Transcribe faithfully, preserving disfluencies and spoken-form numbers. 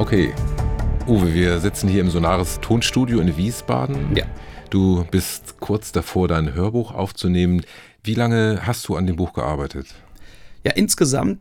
Okay, Uwe, wir sitzen hier im Sonaris Tonstudio in Wiesbaden. Ja. Du bist kurz davor, dein Hörbuch aufzunehmen. Wie lange hast du an dem Buch gearbeitet? Ja, insgesamt